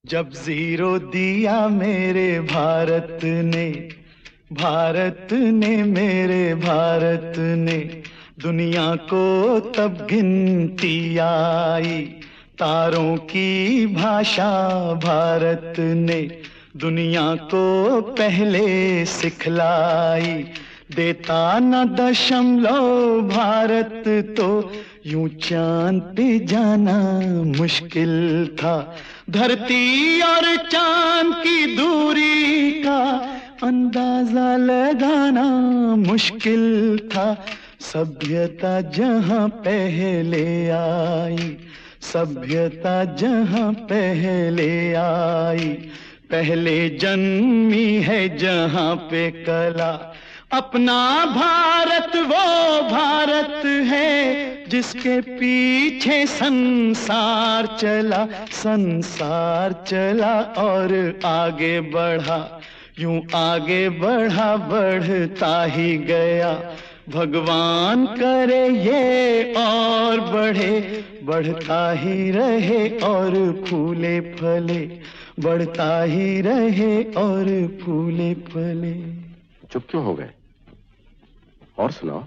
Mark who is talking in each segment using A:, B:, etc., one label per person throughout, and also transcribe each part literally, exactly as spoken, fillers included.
A: जब जीरो दिया मेरे भारत ने, भारत ने मेरे भारत ने, दुनिया को तब गिनती आई। तारों की भाषा भारत ने दुनिया को पहले सिखलाई। देता न दशमलव भारत तो यूं चांद पे जाना मुश्किल था। धरती और चांद की दूरी का अंदाजा लगाना मुश्किल था। सभ्यता जहां पहले आई, सभ्यता जहां पहले आई, पहले जन्मी है जहां पे कला। अपना भारत वो भारत है जिसके पीछे संसार चला, संसार चला और आगे बढ़ा, यूं आगे बढ़ा बढ़ता ही गया। भगवान करे ये और बढ़े, बढ़ता ही रहे और फूले फले, बढ़ता ही रहे और फूले फले।
B: चुप क्यों हो गए? और सुनाओ।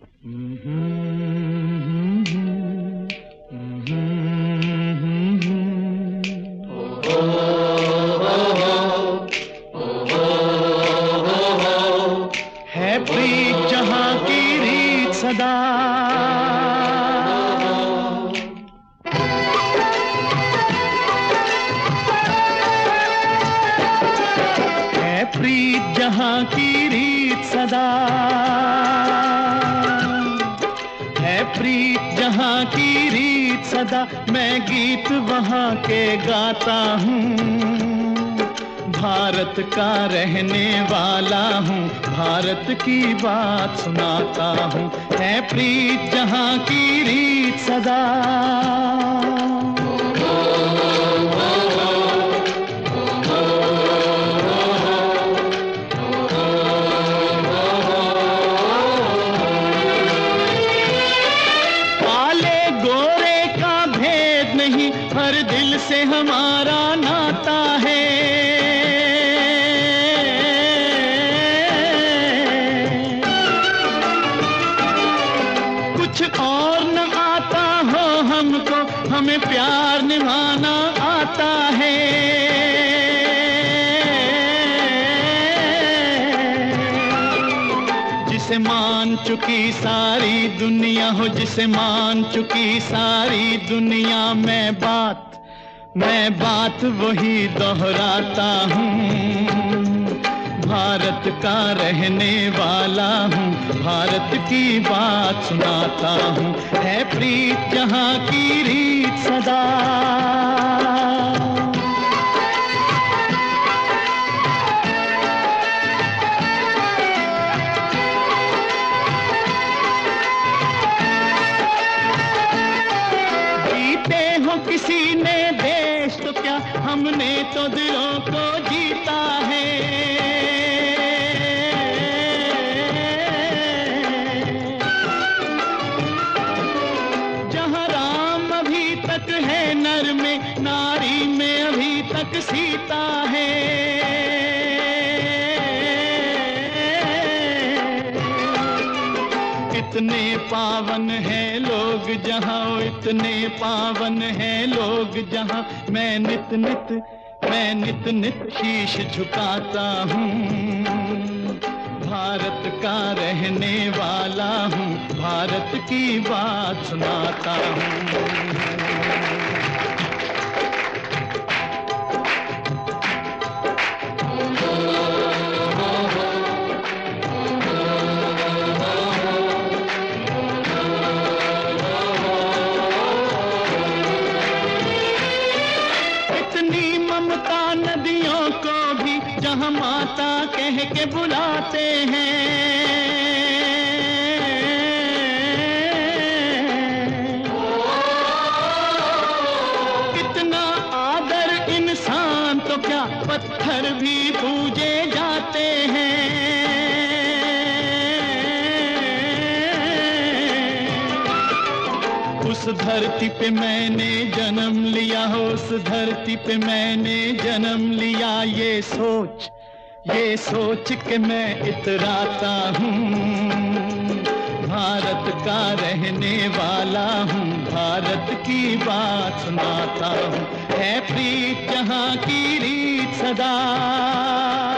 A: है प्रीत जहां की रीत सदा, है प्रीत जहां की रीत सदा, है प्रीत जहां की रीत सदा। मैं गीत वहां के गाता हूँ, भारत का रहने वाला हूँ, भारत की बात सुनाता हूँ। है प्रीत जहां की रीत सदा, काले गोरे का भेद नहीं, हर दिल से हमारा नाता है। कुछ और न आता हो हमको, हमें प्यार निभाना आता है। जिसे मान चुकी सारी दुनिया हो, जिसे मान चुकी सारी दुनिया, मैं बात मैं बात वही दोहराता हूँ। भारत का रहने वाला हूँ, भारत की बात सुनाता हूँ। है प्रीत जहां की रीत सदा, जीते हो किसी ने देश तो क्या, हमने तो दिलों को जीता है। है नर में, नारी में अभी तक सीता है। इतने पावन हैं लोग जहां, इतने पावन हैं लोग जहां, मैं नित नित मैं नित नित शीश झुकाता हूँ। भारत का रहने वाला हूँ, भारत की बात सुनाता हूँ। इतनी ममता नदियों को भी जहाँ माता कह के बुलाते हैं। कितना आदर इंसान तो क्या, पत्थर भी पूजे जाते हैं। उस धरती पे मैंने जन्म लिया हो, उस धरती पे मैंने जन्म लिया, ये सोच ये सोच के मैं इतराता हूँ। भारत का रहने वाला हूँ, भारत की बात सुनाता हूँ। है प्रीत जहाँ की रीत सदा,